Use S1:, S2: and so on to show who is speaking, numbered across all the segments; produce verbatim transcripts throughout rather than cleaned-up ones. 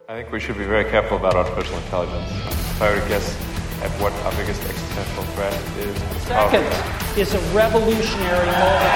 S1: I think we should be very careful about artificial intelligence. If I were to guess at what our biggest existential threat is,
S2: second is a revolutionary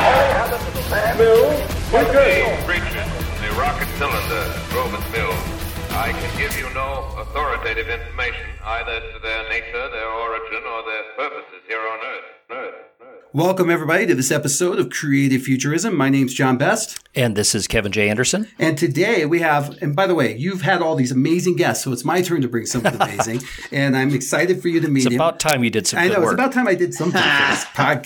S2: moment.
S3: Bill, what
S4: Hey, preacher, the rocket cylinder, Roman Bill. I can give you no authoritative information, either to their nature, their origin, or their purposes here on Earth. Earth.
S5: Welcome, everybody, to this episode of Creative Futurism. My name's John Best.
S6: And this is Kevin J. Anderson.
S5: And today we have, and by the way, you've had all these amazing guests, so it's my turn to bring something amazing. And I'm excited for you to meet
S6: It's
S5: him.
S6: about time you did some
S5: I
S6: good
S5: know,
S6: work.
S5: it's about time I did something for this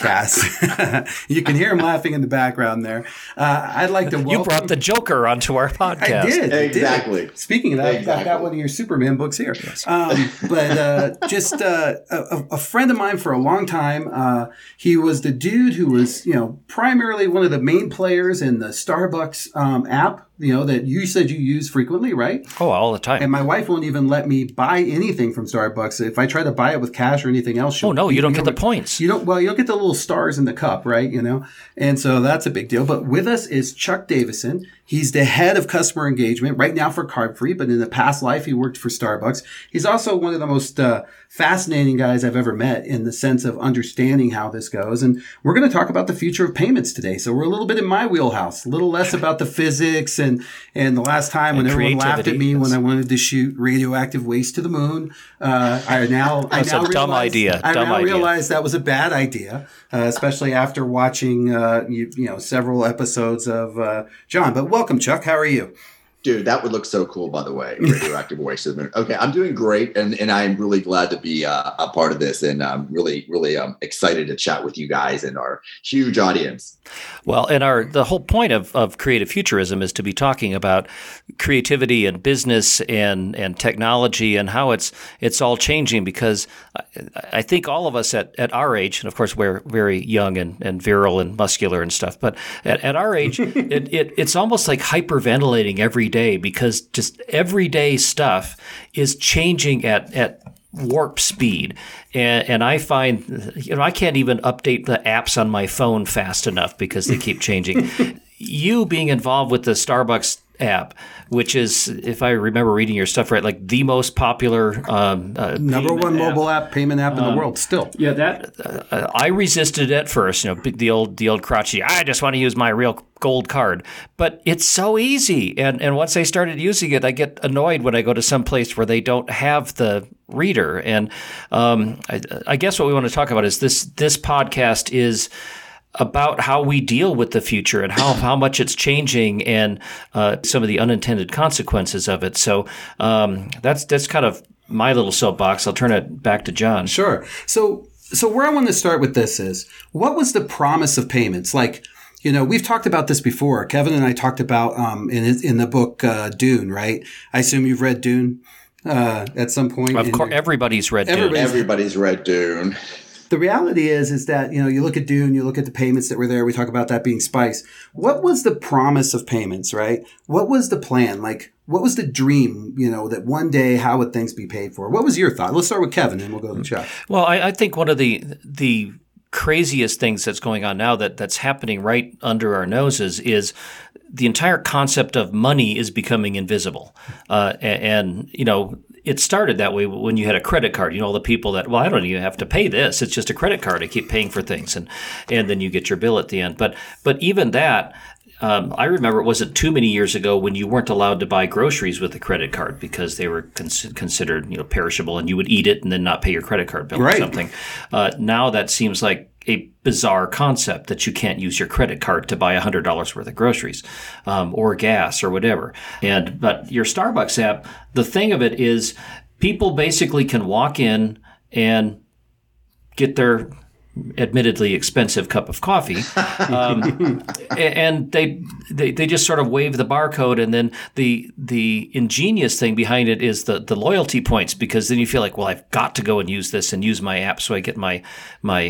S5: podcast. You can hear him laughing in the background there. Uh, I'd like to welcome...
S6: You brought the Joker onto our podcast.
S5: I did.
S3: Exactly.
S5: I did. Speaking of that,
S3: Exactly.
S5: I've got one of your Superman books here. Yes. Um, but uh, just uh, a, a friend of mine for a long time. Uh, he was the dude who was, you know, primarily one of the main players in the Starbucks um, app, you know, that you said you use frequently, right?
S6: Oh, all the time.
S5: And my wife won't even let me buy anything from Starbucks. If I try to buy it with cash or anything else, she'll,
S6: oh, no, you don't
S5: know,
S6: get the points.
S5: You don't, well, you don't get the little stars in the cup, right? You know, and so that's a big deal. But with us is Chuck Davison. He's the head of customer engagement right now for CarbFree, but in the past life, he worked for Starbucks. He's also one of the most uh, fascinating guys I've ever met in the sense of understanding how this goes. And we're going to talk about the future of payments today. So we're a little bit in my wheelhouse, a little less about the physics and, and the last time when
S6: And
S5: everyone laughed at me
S6: creativity,
S5: when
S6: yes.
S5: I wanted to shoot radioactive waste to the moon. Uh, I now, I
S6: That's
S5: now
S6: a dumb
S5: realize-
S6: idea.
S5: I
S6: Dumb
S5: now
S6: idea.
S5: realize that was a bad idea, uh, especially after watching, uh, you, you know, several episodes of uh, John. But welcome, Chuck. How are you?
S3: Dude, that would look so cool, by the way. Radioactive waste. Okay, I'm doing great, and, and I'm really glad to be uh, a part of this, and I'm really, really um, excited to chat with you guys and our huge audience.
S6: Well, and our the whole point of, of creative futurism is to be talking about creativity and business and, and technology and how it's it's all changing, because I, I think all of us at, at our age, and of course we're very young and, and virile and muscular and stuff, but at, at our age, it, it it's almost like hyperventilating every day, because just everyday stuff is changing at at warp speed. And, and I find, you know, I can't even update the apps on my phone fast enough because they keep changing. You being involved with the Starbucks app, which is, if I remember reading your stuff right, like the most popular um, uh,
S5: Number one
S2: app.
S5: mobile app, payment app in the world still.
S2: Yeah, that
S6: uh, I resisted at first, you know, the old the old crotchety, I just want to use my real gold card. But it's so easy. And and once I started using it, I get annoyed when I go to some place where they don't have the reader. And um, I, I guess what we want to talk about is this this podcast is about how we deal with the future and how, how much it's changing and uh, some of the unintended consequences of it. So um, that's that's kind of my little soapbox. I'll turn it back to John.
S5: Sure. So, so where I want to start with this is, what was the promise of payments? Like, you know, we've talked about this before. Kevin and I talked about um, in his, in the book uh, Dune, right? I assume you've read Dune uh, at some point.
S6: Of
S5: in
S6: course,
S5: your-
S6: everybody's read Dune.
S5: Everybody's-
S3: Everybody's read Dune.
S5: The reality is, is that, you know, you look at Dune, you look at the payments that were there. We talk about that being Spice. What was the promise of payments, right? What was the plan? Like, what was the dream, you know, that one day, how would things be paid for? What was your thought? Let's start with Kevin and we'll go to Chuck.
S6: Well, I, I think one of the the craziest things that's going on now that that's happening right under our noses is the entire concept of money is becoming invisible. Uh, and, and, you know, it started that way when you had a credit card. You know, the people that, well, I don't even have to pay this. It's just a credit card. I keep paying for things. And, and then you get your bill at the end. But, but even that, Um, I remember it wasn't too many years ago when you weren't allowed to buy groceries with a credit card because they were cons- considered, you know, perishable, and you would eat it and then not pay your credit card bill
S5: Right.
S6: or something. Uh, now that seems like a bizarre concept that you can't use your credit card to buy one hundred dollars worth of groceries um, or gas or whatever. And but your Starbucks app, the thing of it is people basically can walk in and get their admittedly expensive cup of coffee, um, and they, they they just sort of wave the barcode, and then the the ingenious thing behind it is the the loyalty points, because then you feel like, well, I've got to go and use this and use my app so I get my my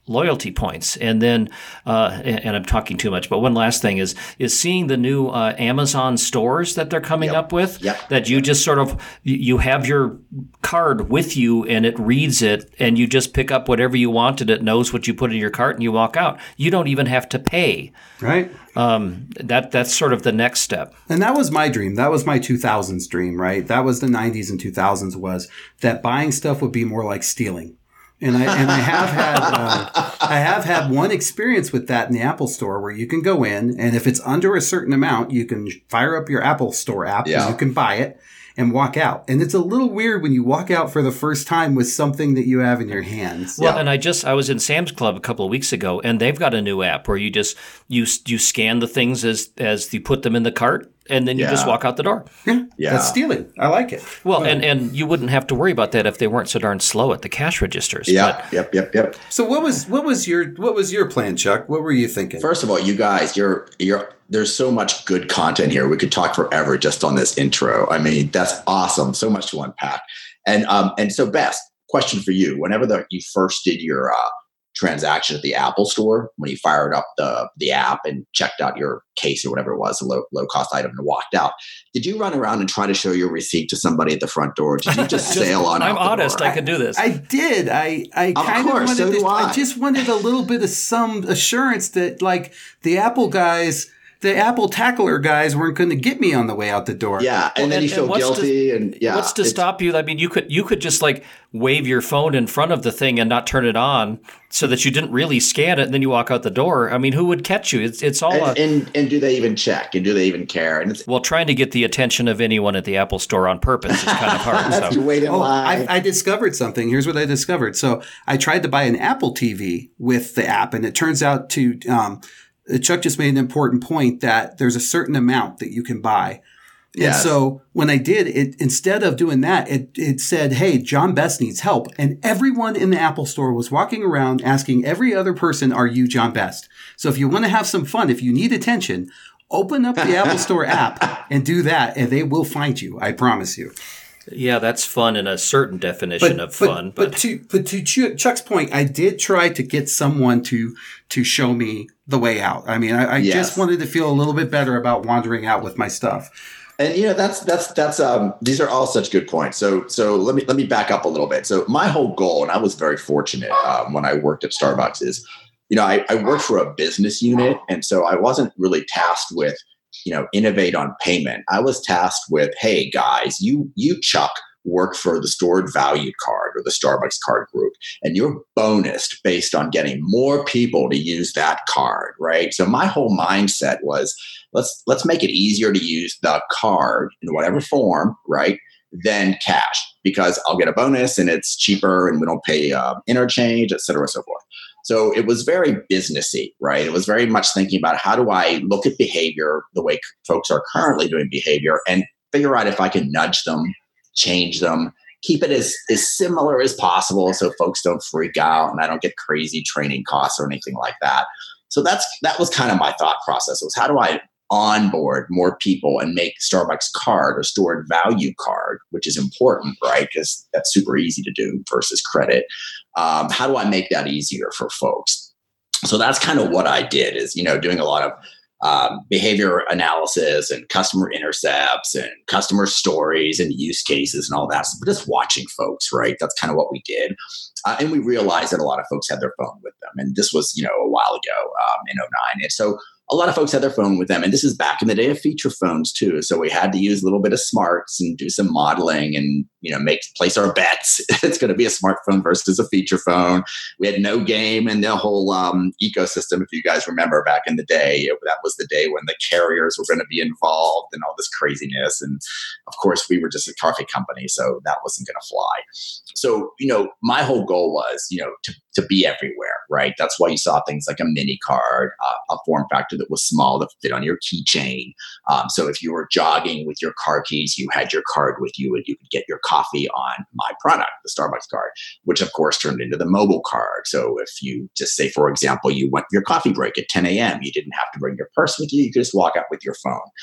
S6: loyalty points. And then, uh, and, and I'm talking too much, but one last thing is is seeing the new uh, Amazon stores that they're coming
S3: Yep.
S6: up with.
S3: Yep.
S6: That you just sort of you you have your card with you and it reads it, and you just pick up whatever you want, and it knows what you put in your cart, and you walk out. You don't even have to pay.
S5: Right.
S6: Um, that that's sort of the next step.
S5: And that was my dream. That was my two thousands dream, right? That was the nineties and two thousands, was that buying stuff would be more like stealing. And I and I have had uh, I have had one experience with that in the Apple Store, where you can go in, and if it's under a certain amount, you can fire up your Apple Store app,
S3: Yeah.
S5: and you can buy it and walk out. And it's a little weird when you walk out for the first time with something that you have in your hands.
S6: Well,
S3: Yeah.
S6: and I just I was in Sam's Club a couple of weeks ago, and they've got a new app where you just you you scan the things as as you put them in the cart, and then you just
S3: Yeah.
S6: walk out the door.
S5: Yeah,
S3: Yeah.
S5: that's stealing. I like it.
S6: Well, and, and you wouldn't have to worry about that if they weren't so darn slow at the cash registers.
S3: Yeah. Yep. Yep. Yep.
S5: So what was what was your what was your plan, Chuck? What were you thinking?
S3: First of all, you guys, you're you're there's so much good content here. We could talk forever just on this intro. I mean, that's awesome. So much to unpack. And um and so Beth, question for you. Whenever the, you first did your uh, transaction at the Apple Store, when you fired up the the app and checked out your case or whatever it was, a low low cost item, and walked out, did you run around and try to show your receipt to somebody at the front door? Or did you just sail on?
S6: I'm
S3: out the
S6: honest,
S3: door?
S6: I could do this.
S5: I did. I I
S3: Of
S5: kind of
S3: course,
S5: wanted
S3: so
S5: to,
S3: do I.
S5: I just wanted a little bit of some assurance that, like, the Apple guys, the Apple tackler guys weren't going to get me on the way out the door.
S3: Yeah, and
S6: Well,
S3: then
S6: and-
S3: you feel
S6: and what's to-
S3: guilty, and yeah,
S6: What's to
S3: it's-
S6: stop you? I mean, you could you could just like wave your phone in front of the thing and not turn it on, so that you didn't really scan it, and then you walk out the door. I mean, who would catch you? It's it's all
S3: And,
S6: a,
S3: and and do they even check? And do they even care? And it's
S6: well, trying to get the attention of anyone at the Apple Store on purpose is kind of hard.
S3: that's
S6: So.
S3: you wait in
S5: Oh,
S3: line.
S5: I, I discovered something. Here's what I discovered. So I tried to buy an Apple T V with the app, and it turns out to um, Chuck just made an important point that there's a certain amount that you can buy. And
S3: Yes.
S5: so when I did it, instead of doing that, it, it said, "Hey, John Best needs help." And everyone in the Apple Store was walking around asking every other person, "Are you John Best?" So if you want to have some fun, if you need attention, open up the Apple Store app and do that, and they will find you. I promise you.
S6: Yeah, that's fun in a certain definition of fun.
S5: But, but to but to Chu- Chuck's point, I did try to get someone to to show me the way out. I mean, I, I
S3: Yes.
S5: just wanted to feel a little bit better about wandering out with my stuff.
S3: And you know that's that's that's um these are all such good points. So so let me let me back up a little bit. So my whole goal, and I was very fortunate um, when I worked at Starbucks, is you know I, I worked for a business unit, and so I wasn't really tasked with you know innovate on payment. I was tasked with, hey guys, you you Chuck work for the stored value card or the Starbucks card group, and you're bonused based on getting more people to use that card, right? So my whole mindset was let's let's make it easier to use the card in whatever form, right, than cash, because I'll get a bonus and it's cheaper and we don't pay uh, interchange, et cetera, so forth. So it was very businessy, right? It was very much thinking about how do I look at behavior the way folks are currently doing behavior and figure out if I can nudge them, change them, keep it as, as similar as possible so folks don't freak out and I don't get crazy training costs or anything like that. So that's that was kind of my thought process, was how do I onboard more people and make Starbucks card or stored value card, which is important, right? Because that's super easy to do versus credit. Um, how do I make that easier for folks? So that's kind of what I did, is, you know, doing a lot of um, behavior analysis and customer intercepts and customer stories and use cases and all that. So just watching folks, right? That's kind of what we did. Uh, and we realized that a lot of folks had their phone with them. And this was, you know, a while ago um, in oh nine. And so a lot of folks had their phone with them. And this is back in the day of feature phones too. So we had to use a little bit of smarts and do some modeling and, you know, make place our bets. It's going to be a smartphone versus a feature phone. We had no game in the whole um, ecosystem. If you guys remember back in the day, that was the day when the carriers were going to be involved and all this craziness. And of course, we were just a coffee company, so that wasn't going to fly. So, you know, my whole goal was, you know, to, to be everywhere, right? That's why you saw things like a mini card, uh, a form factor that was small that fit on your keychain. Um, so if you were jogging with your car keys, you had your card with you and you could get your coffee on my product, the Starbucks card, which of course turned into the mobile card. So if you just say, for example, you went for your coffee break at ten a.m., you didn't have to bring your purse with you. You could just walk out with your phone.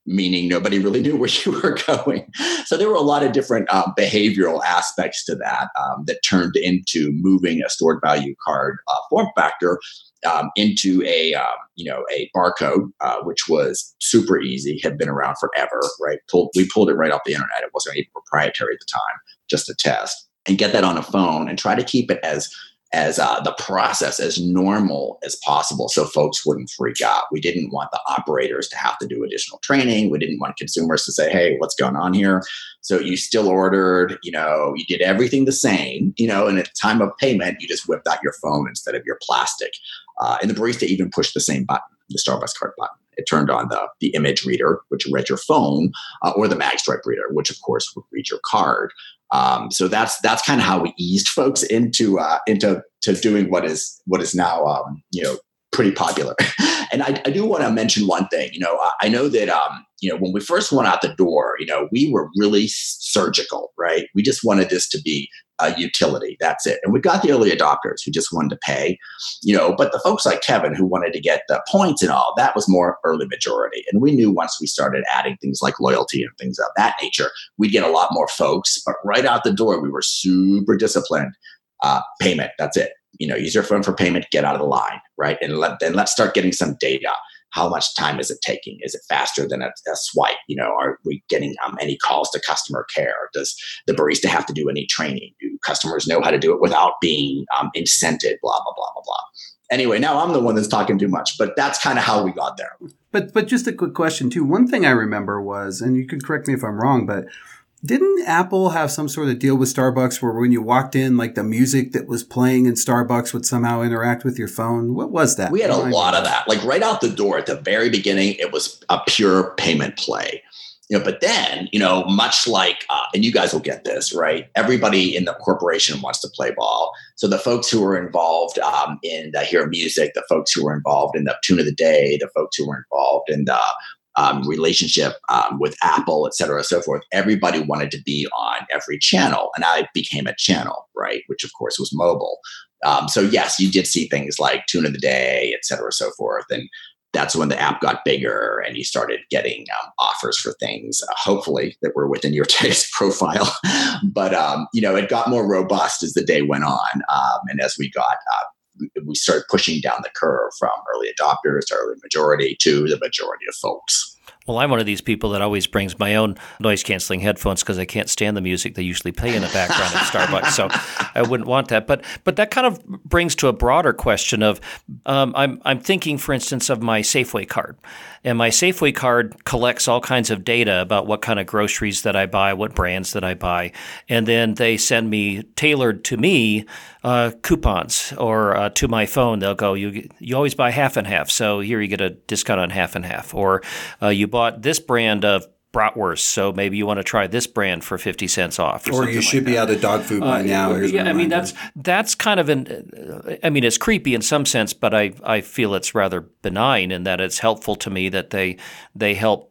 S3: meaning nobody really knew where you were going. So there were a lot of different uh, behavioral aspects to that um, that turned into moving a stored value card uh, form factor um, into a um, you know a barcode, uh, which was super easy, had been around forever. Right, pulled, we pulled it right off the internet. It wasn't even proprietary at the time, just a test, and get that on a phone and try to keep it as as uh, the process as normal as possible so folks wouldn't freak out. We didn't want the operators to have to do additional training. We didn't want consumers to say, hey, what's going on here? So you still ordered, you know, you did everything the same, you know, and at the time of payment, you just whipped out your phone instead of your plastic. Uh, and the barista even pushed the same button, the Starbucks card button. It turned on the, the image reader, which read your phone, uh, or the MagStripe reader, which of course would read your card. Um, so that's that's kind of how we eased folks into uh, into to doing what is what is now um, you know pretty popular. And I, I do want to mention one thing. You know, I know that um, you know when we first went out the door, you know, we were really surgical, right? We just wanted this to be a utility. That's it. And we got the early adopters who just wanted to pay, you know, but the folks like Kevin who wanted to get the points and all, that was more early majority. And we knew once we started adding things like loyalty and things of that nature, we'd get a lot more folks. But right out the door, we were super disciplined. Uh, payment, that's it. You know, use your phone for payment, get out of the line, right? And let, then let's start getting some data. How much time is it taking? Is it faster than a, a swipe? You know, are we getting um, any calls to customer care? Does the barista have to do any training? Do customers know how to do it without being um, incented? Blah, blah, blah, blah, blah. Anyway, now I'm the one that's talking too much, but that's kind of how we got there.
S5: But but just a quick question too. One thing I remember was, and you can correct me if I'm wrong, but didn't Apple have some sort of deal with Starbucks where when you walked in, like the music that was playing in Starbucks would somehow interact with your phone? What was that?
S3: We had a lot of that. Like right out the door at the very beginning, it was a pure payment play. You know, but then, you know, much like, uh, and you guys will get this, right? Everybody in the corporation wants to play ball. So the folks who were involved um, in the Hear Music, the folks who were involved in the Tune of the Day, the folks who were involved in the Um, relationship um, with Apple, et cetera, so forth. Everybody wanted to be on every channel, and I became a channel, right? Which of course was mobile. Um, so yes, you did see things like Tune of the Day, et cetera, so forth, and that's when the app got bigger, and you started getting um, offers for things, uh, hopefully that were within your taste profile. But um, you know, it got more robust as the day went on, um, and as we got. Uh, we started pushing down the curve from early adopters to early majority to the majority of folks.
S6: Well, I'm one of these people that always brings my own noise-canceling headphones because I can't stand the music they usually play in the background at Starbucks, so I wouldn't want that. But but that kind of brings to a broader question of um, I'm I'm thinking, for instance, of my Safeway card. And my Safeway card collects all kinds of data about what kind of groceries that I buy, what brands that I buy, and then they send me, tailored to me, uh, coupons, or uh, to my phone, they'll go, you you always buy half and half, so here you get a discount on half and half. Or uh, you bought this brand of bratwurst, so maybe you want to try this brand for fifty cents off. Or,
S5: or you should
S6: like
S5: be out of dog food by uh, now.
S6: Yeah, I mean, that's that's kind of an, I mean, it's creepy in some sense, but I, I feel it's rather benign in that it's helpful to me that they they help.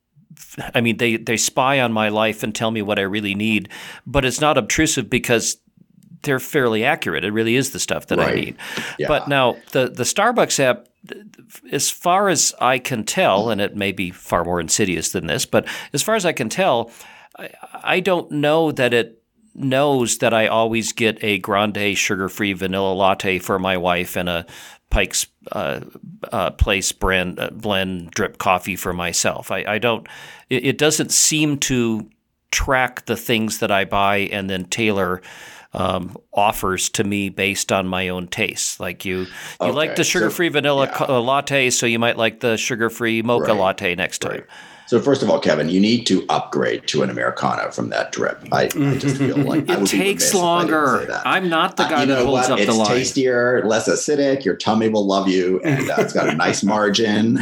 S6: I mean, they, they spy on my life and tell me what I really need, but it's not obtrusive because they're fairly accurate. It really is the stuff that right. I need. Yeah. But now the, the Starbucks app, as far as I can tell, and it may be far more insidious than this, but as far as I can tell, I, I don't know that it knows that I always get a grande sugar-free vanilla latte for my wife and a Pike's uh, uh, Place brand uh, blend drip coffee for myself. I, I don't. It, it doesn't seem to track the things that I buy and then tailor um, offers to me based on my own tastes. Like you, you okay. like the sugar-free so, vanilla yeah. co- latte, so you might like the sugar-free mocha right. latte next time.
S3: Right. So first of all, Kevin, you need to upgrade to an Americano from that drip. I, I just feel like
S6: it takes longer. I'm not the guy uh, you know that holds
S3: what?
S6: up
S3: it's
S6: the line.
S3: It's tastier, less acidic. Your tummy will love you, and uh, it's got a nice margin.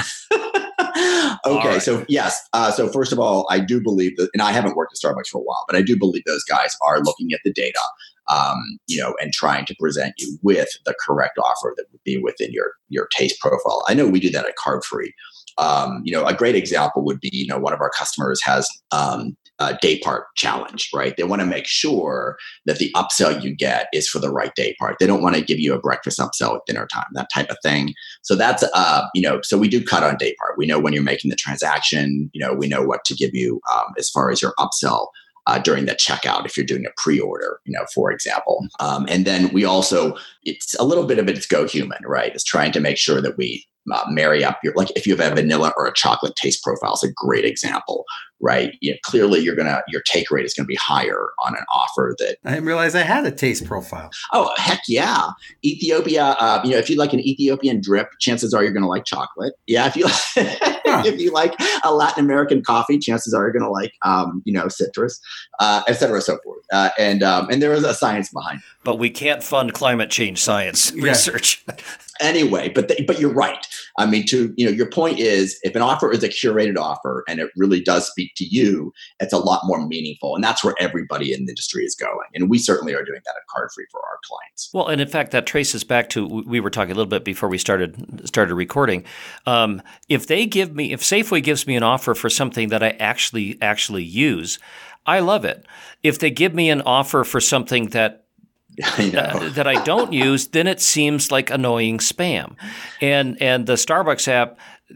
S3: Okay, right. so yes. Uh, so first of all, I do believe that, and I haven't worked at Starbucks for a while, but I do believe those guys are looking at the data, um, you know, and trying to present you with the correct offer that would be within your your taste profile. I know we do that at Card Free. um, you know, a great example would be, you know, one of our customers has um, a day part challenge, right? They want to make sure that the upsell you get is for the right day part. They don't want to give you a breakfast upsell at dinner time, that type of thing. So that's, uh, you know, so we do cut on day part. We know when you're making the transaction, you know, we know what to give you um, as far as your upsell Uh, during the checkout, if you're doing a pre-order, you know, for example. Um, and then we also, it's a little bit of it, it's go human, right? It's trying to make sure that we uh, marry up your, like if you have a vanilla or a chocolate taste profile, it's a great example, right? You know, clearly you're going to, your take rate is going to be higher on an offer that.
S5: I didn't realize I had a taste profile.
S3: Oh, heck yeah. Ethiopia, uh, you know, if you like an Ethiopian drip, chances are you're going to like chocolate. Yeah. If you, huh. if you like a Latin American coffee, chances are you're going to like, um, you know, citrus, uh, et cetera, so forth. Uh, and, um, and there is a science behind it.
S6: But we can't fund climate change science
S5: yeah.
S6: research.
S3: Anyway, but the, but you're right. I mean, to you know, your point is, if an offer is a curated offer and it really does speak to you, it's a lot more meaningful, and that's where everybody in the industry is going. And we certainly are doing that at Cardfree for our clients.
S6: Well, and in fact, that traces back to we were talking a little bit before we started started recording. Um, if they give me, if Safeway gives me an offer for something that I actually actually use, I love it. If they give me an offer for something that I uh, that I don't use, then it seems like annoying spam. And and the Starbucks app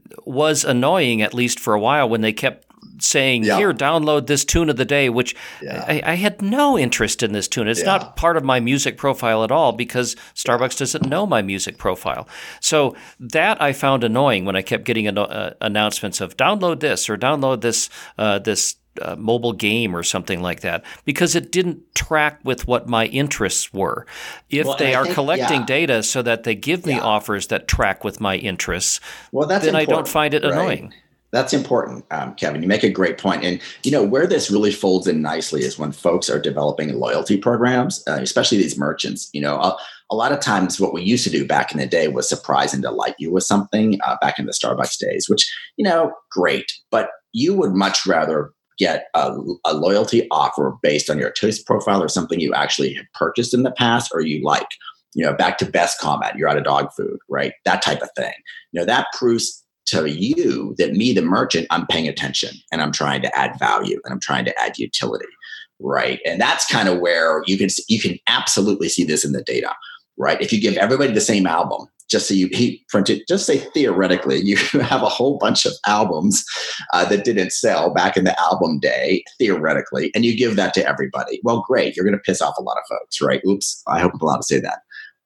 S6: was annoying, at least for a while, when they kept saying, yeah. here, download this tune of the day, which yeah. I, I had no interest in this tune. It's yeah. not part of my music profile at all because Starbucks doesn't know my music profile. So that I found annoying when I kept getting an, uh, announcements of download this or download this uh, this Uh, mobile game or something like that, because it didn't track with what my interests were. If well, they are think, collecting yeah. data so that they give me yeah. offers that track with my interests,
S3: well, that's
S6: then I don't find it
S3: right?
S6: annoying.
S3: That's important, um, Kevin. You make a great point. And, you know, where this really folds in nicely is when folks are developing loyalty programs, uh, especially these merchants. You know, a, a lot of times what we used to do back in the day was surprise and delight you with something uh, back in the Starbucks days, which, you know, great. But you would much rather get a, a loyalty offer based on your taste profile or something you actually have purchased in the past or you like, you know, back to Best Comment, you're out of dog food, right? That type of thing. You know, that proves to you that me, the merchant, I'm paying attention and I'm trying to add value and I'm trying to add utility, right? And that's kind of where you can, you can absolutely see this in the data, right? If you give everybody the same album, just so you he printed, just say theoretically, you have a whole bunch of albums uh, that didn't sell back in the album day, theoretically, and you give that to everybody. Well, great. You're going to piss off a lot of folks, right? Oops. I hope I'm allowed to say that.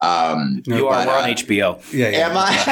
S3: Um,
S6: you are but, on uh, H B O.
S5: Yeah, yeah.
S3: Am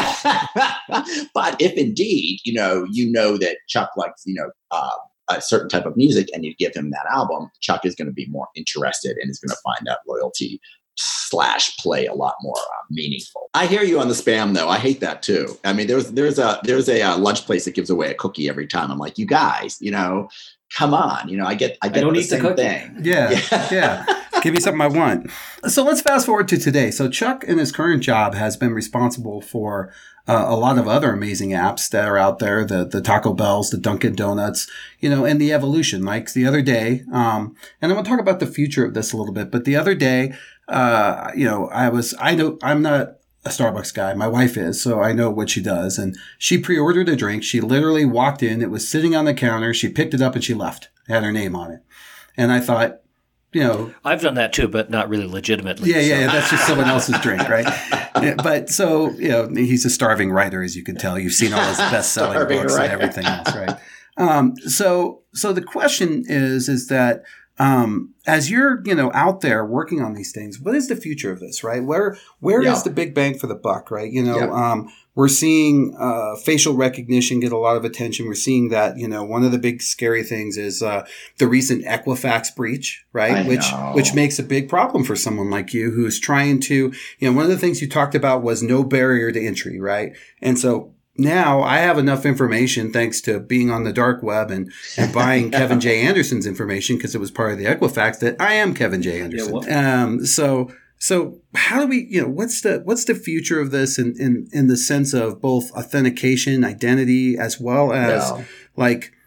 S3: I? But if indeed, you know, you know that Chuck likes, you know, uh, a certain type of music and you give him that album, Chuck is going to be more interested and is going to find that loyalty slash play a lot more uh, meaningful. I hear you on the spam though. I hate that too. I mean, there's there's a there's a uh, lunch place that gives away a cookie every time. I'm like, you guys, you know, come on. You know, I get I get
S6: I don't
S3: the
S6: eat
S3: same
S6: the cookie.
S3: thing.
S5: Yeah, yeah. yeah. Give me something I want. So let's fast forward to today. So Chuck in his current job has been responsible for uh, a lot of other amazing apps that are out there, the the Taco Bells, the Dunkin' Donuts, you know, and the evolution. Like the other day, um, and I'm going to talk about the future of this a little bit, but the other day, uh, you know, I was, I know, I'm not a Starbucks guy. My wife is, so I know what she does. And she pre-ordered a drink. She literally walked in. It was sitting on the counter. She picked it up and she left. It had her name on it. And I thought, you know,
S6: I've done that too, but not really legitimately.
S5: Yeah, yeah,
S6: so.
S5: yeah. That's just someone else's drink, right? Yeah, but so, you know, he's a starving writer, as you can tell. You've seen all his best-selling books right. and everything else, right? Um, so, so the question is, is that, um, as you're, you know, out there working on these things, what is the future of this, right? Where, where yeah. is the big bang for the buck, right? You know, yeah. um, we're seeing, uh, facial recognition get a lot of attention. We're seeing that, you know, one of the big scary things is, uh, the recent Equifax breach, right?
S3: I
S5: which,
S3: know.
S5: which makes a big problem for someone like you who's trying to, you know, one of the things you talked about was no barrier to entry, right? And so, now I have enough information thanks to being on the dark web and, and buying Kevin J. Anderson's information because it was part of the Equifax that I am Kevin J. Anderson. Yeah, um, so, so how do we, you know, what's the, what's the future of this in, in, in the sense of both authentication, identity, as well as yeah. like,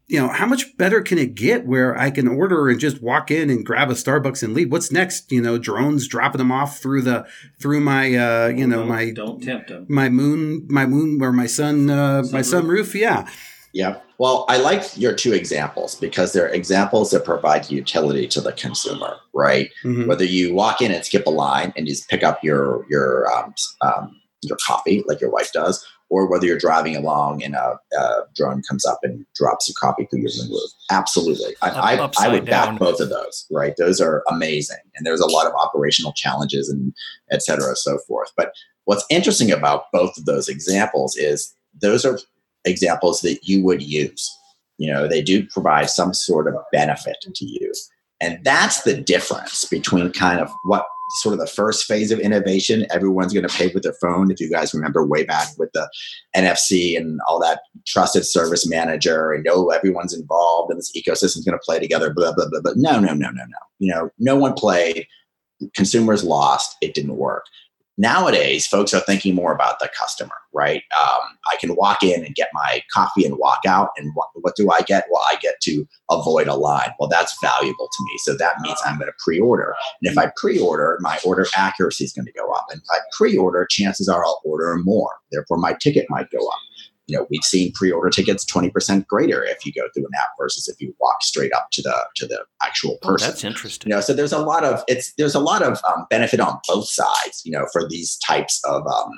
S5: you know, how much better can it get where I can order and just walk in and grab a Starbucks and leave? What's next? You know, drones dropping them off through the, through my, uh, you know,
S6: don't,
S5: my,
S6: don't tempt them.
S5: my moon, my moon, or my sun, uh, my sunroof. Yeah.
S3: Yeah. Well, I like your two examples because they're examples that provide utility to the consumer, right? Mm-hmm. Whether you walk in and skip a line and just pick up your, your, um, um, your coffee like your wife does, or whether you're driving along and a, a drone comes up and drops your coffee through your moonroof. Absolutely. I, I, I would back down. both of those, right? Those are amazing. And there's a lot of operational challenges and et cetera, so forth. But what's interesting about both of those examples is those are examples that you would use. You know, they do provide some sort of benefit to you. And that's the difference between kind of what sort of the first phase of innovation, everyone's going to pay with their phone. If you guys remember way back with the N F C and all that trusted service manager and no, everyone's involved and this ecosystem is going to play together, blah, blah, blah, blah. No, no, no, no, no. You know, no one played. Consumers lost. It didn't work. Nowadays, folks are thinking more about the customer, right? Um, I can walk in and get my coffee and walk out. And what, what do I get? Well, I get to avoid a line. Well, that's valuable to me. So that means I'm going to pre-order. And if I pre-order, my order accuracy is going to go up. And if I pre-order, chances are I'll order more. Therefore, my ticket might go up. You know, we've seen pre-order tickets twenty percent greater if you go through an app versus if you walk straight up to the to the actual person.
S6: Oh, that's interesting.
S3: You know, so there's a lot of it's there's a lot of um, benefit on both sides. You know, for these types of um,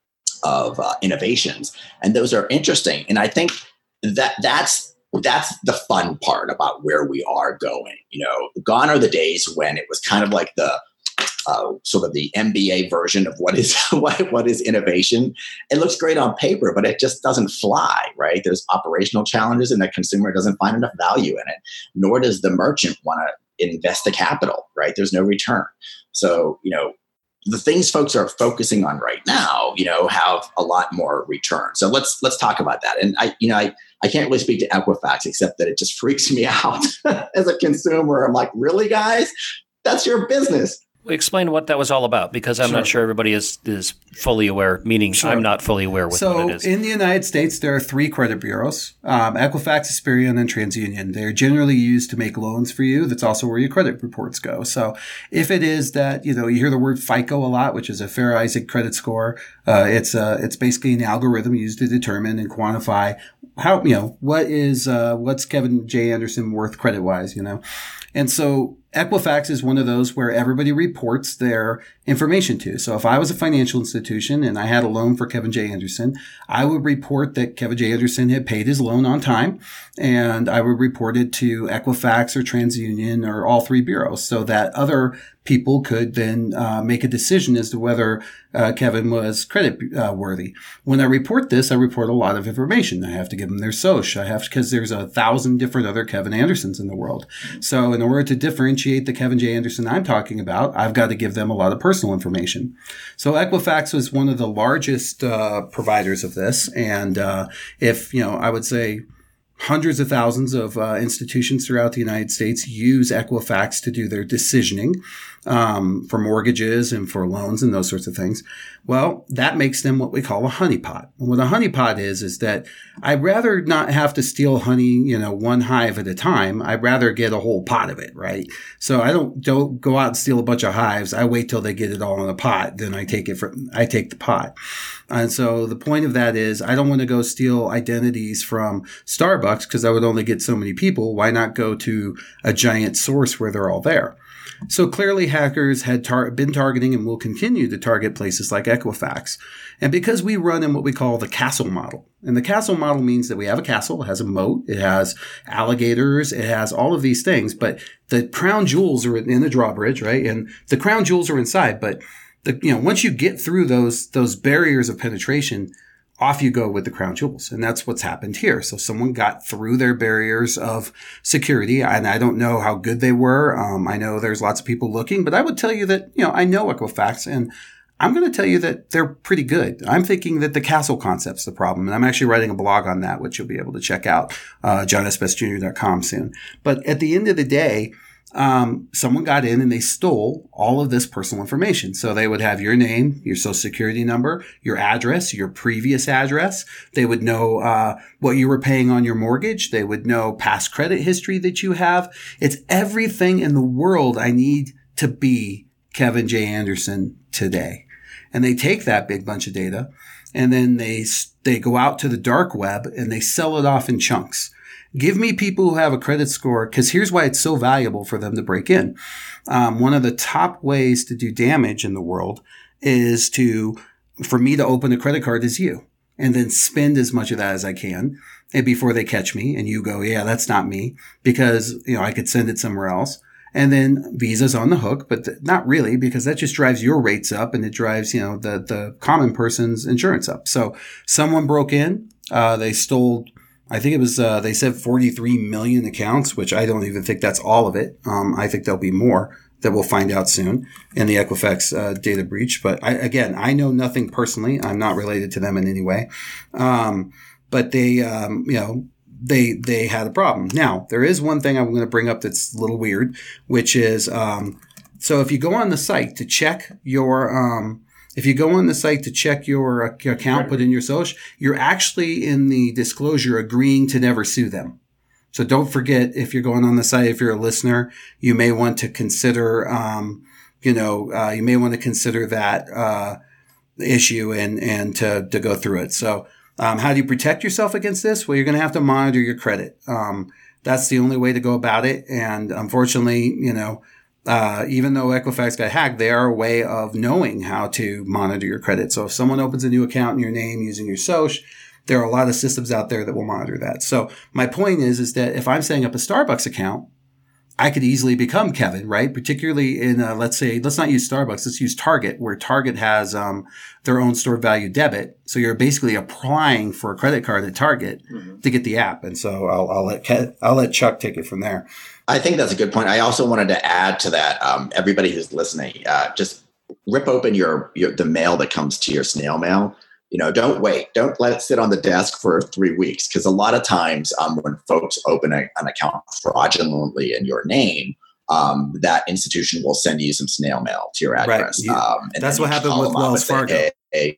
S3: of uh, innovations, and those are interesting. And I think that that's that's the fun part about where we are going. You know, gone are the days when it was kind of like the Uh, sort of the M B A version of what is what, what is innovation. It looks great on paper, but it just doesn't fly, right? There's operational challenges and the consumer doesn't find enough value in it, nor does the merchant want to invest the capital, right? There's no return. So, you know, the things folks are focusing on right now, you know, have a lot more return. So let's let's talk about that. And I, you know, I, I can't really speak to Equifax except that it just freaks me out as a consumer. I'm like, really, guys? That's your business.
S6: Explain what that was all about, because I'm sure. not sure everybody is, is fully aware, meaning sure. I'm not fully aware with
S5: so
S6: what it is.
S5: So in the United States, there are three credit bureaus, um, Equifax, Experian, and TransUnion. They're generally used to make loans for you. That's also where your credit reports go. So if it is that, you know, you hear the word FICO a lot, which is a Fair Isaac credit score, uh, it's uh, it's basically an algorithm used to determine and quantify how, you know, what is, uh, what's Kevin J. Anderson worth credit-wise, you know? And so Equifax is one of those where everybody reports their information to. So if I was a financial institution and I had a loan for Kevin J. Anderson, I would report that Kevin J. Anderson had paid his loan on time, and I would report it to Equifax or TransUnion or all three bureaus so that other people could then uh, make a decision as to whether uh, Kevin was credit uh, worthy. When I report this, I report a lot of information. I have to give them their S O C. I have to, because there's a thousand different other Kevin Andersons in the world. So in order to differentiate the Kevin J. Anderson I'm talking about, I've got to give them a lot of personal information. So Equifax was one of the largest uh, providers of this. And uh, if, you know, I would say hundreds of thousands of uh, institutions throughout the United States use Equifax to do their decisioning um, for mortgages and for loans and those sorts of things. Well, that makes them what we call a honeypot. And what a honeypot is, is that I'd rather not have to steal honey, you know, one hive at a time. I'd rather get a whole pot of it, right? So I don't, don't go out and steal a bunch of hives. I wait till they get it all in a pot. Then I take it from, I take the pot. And so the point of that is I don't want to go steal identities from Starbucks because I would only get so many people. Why not go to a giant source where they're all there? So clearly hackers had tar- been targeting and will continue to target places like Equifax. And because we run in what we call the castle model, and the castle model means that we have a castle, it has a moat, it has alligators, it has all of these things, but the crown jewels are in the drawbridge, right? And the crown jewels are inside, but the, you know, once you get through those, those barriers of penetration, off you go with the crown jewels. And that's what's happened here. So someone got through their barriers of security, and I don't know how good they were. Um, I know there's lots of people looking, but I would tell you that, you know, I know Equifax, and I'm going to tell you that they're pretty good. I'm thinking that the castle concept's the problem. And I'm actually writing a blog on that, which you'll be able to check out, uh, john s best junior dot com soon. But at the end of the day, um, someone got in and they stole all of this personal information. So they would have your name, your social security number, your address, your previous address. They would know uh, what you were paying on your mortgage. They would know past credit history that you have. It's everything in the world I need to be Kevin J. Anderson today. And they take that big bunch of data and then they they go out to the dark web and they sell it off in chunks. Give me people who have a credit score, because here's why it's so valuable for them to break in. Um, one of the top ways to do damage in the world is to, for me to open a credit card is you, and then spend as much of that as I can, and before they catch me, and you go, yeah, that's not me, because you know I could send it somewhere else. And then Visa's on the hook, but th- not really, because that just drives your rates up, and it drives you know the the common person's insurance up. So someone broke in, uh, they stole. I think it was, uh, they said forty-three million accounts, which I don't even think that's all of it. Um, I think there'll be more that we'll find out soon in the Equifax uh, data breach. But I, again, I know nothing personally. I'm not related to them in any way. Um, but they, um, you know, they, they had a problem. Now, there is one thing I'm going to bring up that's a little weird, which is, um, so if you go on the site to check your, um, If you go on the site to check your account, put in your social, you're actually in the disclosure agreeing to never sue them. So don't forget, if you're going on the site, if you're a listener, you may want to consider, um, you know, uh, you may want to consider that, uh, issue and, and to, to go through it. So, um, how do you protect yourself against this? Well, you're going to have to monitor your credit. Um, that's the only way to go about it. And unfortunately, you know, Uh, even though Equifax got hacked, they are a way of knowing how to monitor your credit. So if someone opens a new account in your name using your social, there are a lot of systems out there that will monitor that. So my point is, is that if I'm setting up a Starbucks account, I could easily become Kevin, right? Particularly in, uh, let's say, let's not use Starbucks. Let's use Target, where Target has, um, their own stored value debit. So you're basically applying for a credit card at Target mm-hmm. to get the app. And so I'll, I'll let, Ke- I'll let Chuck take it from there.
S3: I think that's a good point. I also wanted to add to that, um, everybody who's listening, uh, just rip open your, your the mail that comes to your snail mail. You know, don't wait. Don't let it sit on the desk for three weeks. Because a lot of times um, when folks open a, an account fraudulently in your name, um, that institution will send you some snail mail to your address.
S5: Right. You,
S3: um, and
S5: that's what happened with Wells Fargo.
S3: Say, hey,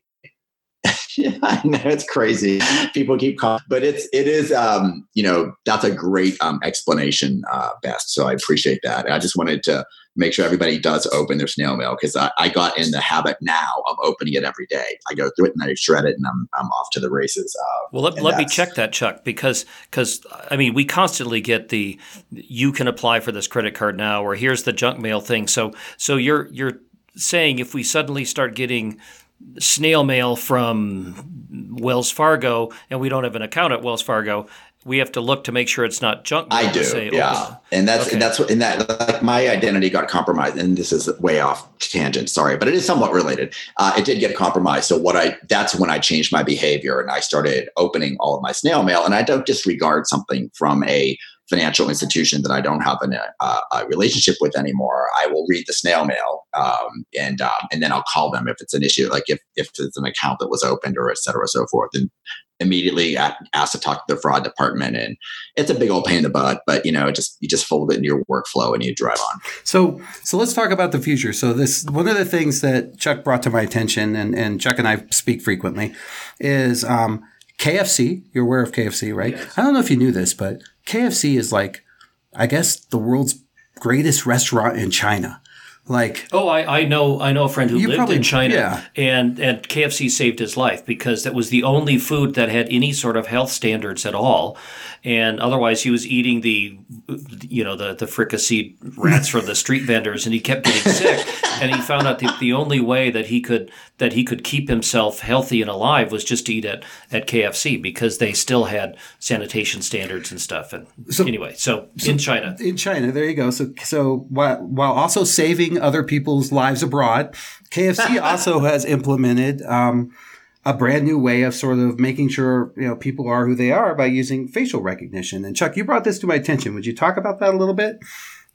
S3: yeah, I know it's crazy. People keep calling, but it's it is um, you know that's a great um, explanation, uh, Best. So I appreciate that. And I just wanted to make sure everybody does open their snail mail, because I, I got in the habit now of opening it every day. I go through it and I shred it, and I'm I'm off to the races. Uh,
S6: well, let, let me check that, Chuck, because because I mean we constantly get the you can apply for this credit card now, or here's the junk mail thing. So so you're you're saying if we suddenly start getting snail mail from Wells Fargo and we don't have an account at Wells Fargo, we have to look to make sure it's not junk mail.
S3: I do,
S6: say,
S3: yeah,
S6: oh,
S3: and that's
S6: okay.
S3: and that's what and that like my identity got compromised, and this is way off tangent. Sorry, but it is somewhat related. Uh, it did get compromised, so what I that's when I changed my behavior and I started opening all of my snail mail, and I don't disregard something from a financial institution that I don't have an, uh, a relationship with anymore. I will read the snail mail, um, and um, and then I'll call them if it's an issue, like if if it's an account that was opened or et cetera, so forth, and immediately ask to talk to the fraud department. And it's a big old pain in the butt, but you know, just you just fold it into your workflow and you drive on.
S5: So so let's talk about the future. So this one of the things that Chuck brought to my attention, and, and Chuck and I speak frequently, is um, K F C. You're aware of K F C, right? Yes. I don't know if you knew this, but K F C is like, I guess, the world's greatest restaurant in China. Like,
S6: oh, I, I know I know a friend who lived
S5: probably,
S6: in China,
S5: yeah.
S6: and, and K F C saved his life because that was the only food that had any sort of health standards at all, and otherwise he was eating the, you know, the the fricasseed rats from the street vendors, and he kept getting sick. And he found out that the only way that he could that he could keep himself healthy and alive was just to eat at, at K F C, because they still had sanitation standards and stuff. And so, anyway, so, so in China,
S5: in China, there you go. So so while while also saving other people's lives abroad, K F C also has implemented um, a brand new way of sort of making sure, you know, people are who they are by using facial recognition. And Chuck, you brought this to my attention. Would you talk about that a little bit?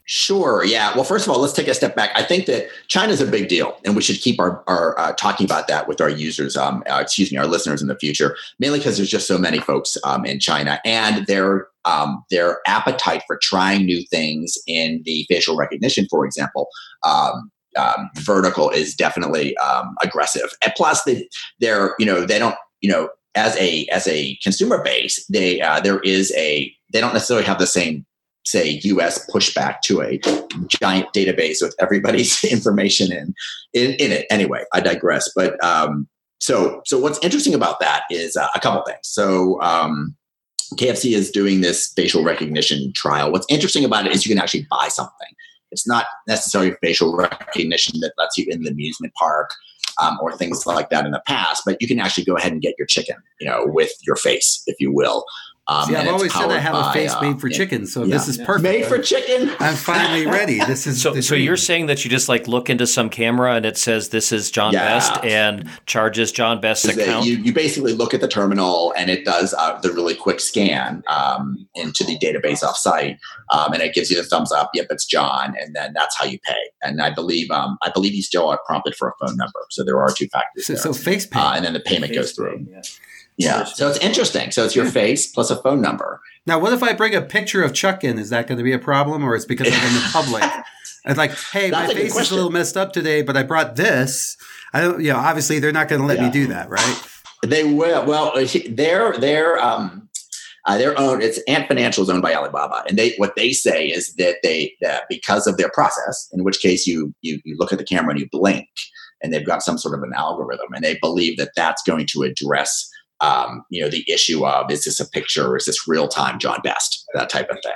S3: Sure. Yeah. Well, first of all, let's take a step back. I think that China is a big deal, and we should keep our, our uh, talking about that with our users, um, uh, excuse me, our listeners in the future, mainly because there's just so many folks um, in China, and their um, their appetite for trying new things in the facial recognition, for example, um, um, vertical is definitely um, aggressive. And plus, they, they're you know they don't you know as a as a consumer base, they uh, there is a they don't necessarily have the same, say, U S pushback to a giant database with everybody's information in, in, in it. Anyway, I digress. But um, so so what's interesting about that is uh, a couple things. So um, K F C is doing this facial recognition trial. What's interesting about it is you can actually buy something. It's not necessarily facial recognition that lets you in the amusement park um, or things like that in the past, but you can actually go ahead and get your chicken, you know, with your face, if you will. Um,
S5: See, I've always said I have
S3: by,
S5: a face
S3: uh,
S5: made for
S3: yeah.
S5: chicken, so
S3: Yeah.
S5: this is perfect.
S3: Made for chicken.
S5: I'm finally ready. This is
S6: So,
S5: the
S6: so
S5: dream.
S6: you're saying that you just like look into some camera and it says this is John
S3: Yeah.
S6: Best and charges John Best's
S3: Is that
S6: account?
S3: You, you basically look at the terminal and it does uh, the really quick scan um, into the database offsite, um, and it gives you the thumbs up. Yep, it's John, and then that's how you pay. And I believe um, I believe you still are prompted for a phone number, so there are two factors.
S5: so,
S3: there.
S5: so face pay.
S3: uh, and then the payment goes through. Yeah, so it's interesting. So it's your face plus a phone number.
S5: Now, what if I bring a picture of Chuck in? Is that going to be a problem, or it's because I'm in the public? I'm like, hey,
S3: That's
S5: my
S3: a good
S5: face is a
S3: question.
S5: little messed up today, but I brought this. I don't, you know, obviously they're not going to let
S3: Yeah.
S5: me do that, right?
S3: They will. Well, they're they're um, uh, they're owned. It's Ant Financial is owned by Alibaba, and they what they say is that they that because of their process, in which case you you you look at the camera and you blink, and they've got some sort of an algorithm, and they believe that that's going to address um, you know the issue of is this a picture or is this real time John Best, that type of thing.